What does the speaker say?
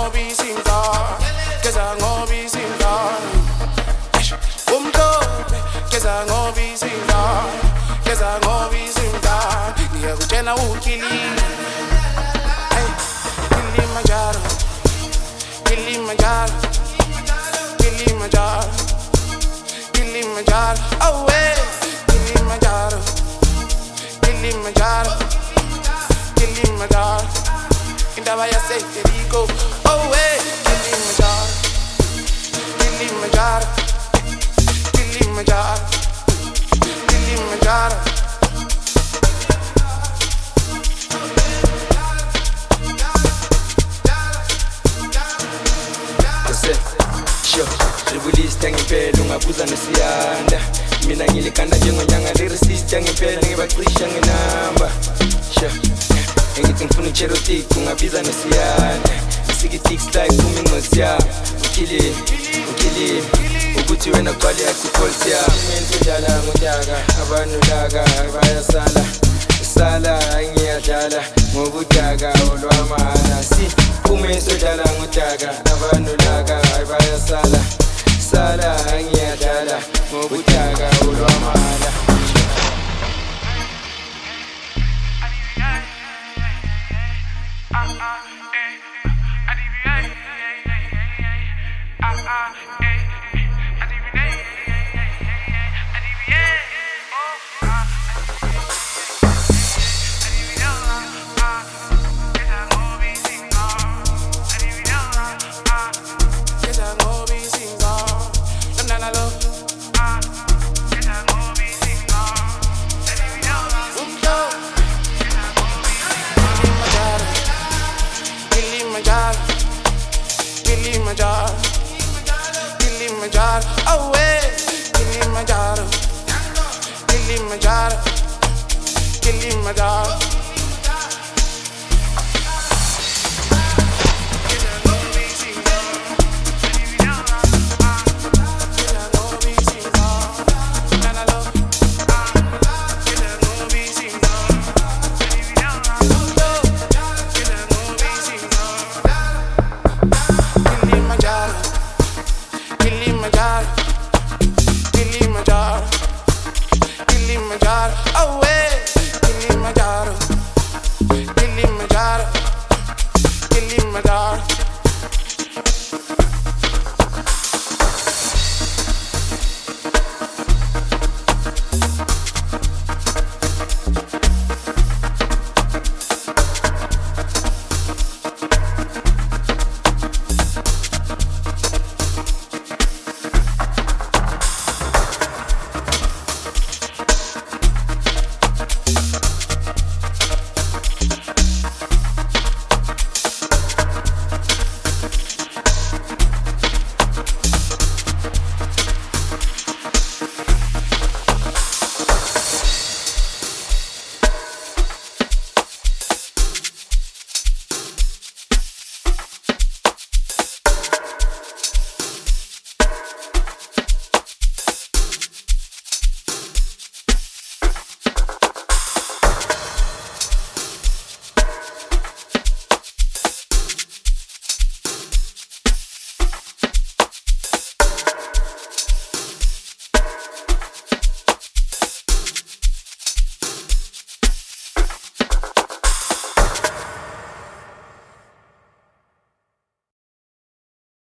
ngobi simba, geza ngobi simba. Umhlophe, geza ngobi simba, geza ngobi simba. Ngiyakutshela ukilile. Kilimanjaro, Kilimanjaro, Kilimanjaro, Kilimanjaro, oh hey, Kilimanjaro, Kilimanjaro, Kilimanjaro, indaba yaseJericho, oh hey, Kilimanjaro, Kilimanjaro, Kilimanjaro, Kilimanjaro. Release ngempela ungabuza nesiyanda mina ngilikanda njengonyanga liresist ngempela ngibaqisha nginamba ngithi ngifuna ucherotic ungabiza nesiyanda sikitix like kumingosi yami ukili ukuthi wena kwali yakupholisi yami ngidlala ngonyaka abantu laka bayasala ngiyadlala ngobudaka olwamana si kume sodlala ngonyaka abantu laka bayasala ngiyadlala ngobudaka olwamana Kilimanjaro, Kilimanjaro, oh hey, Kilimanjaro, Kilimanjaro, Kilimanjaro.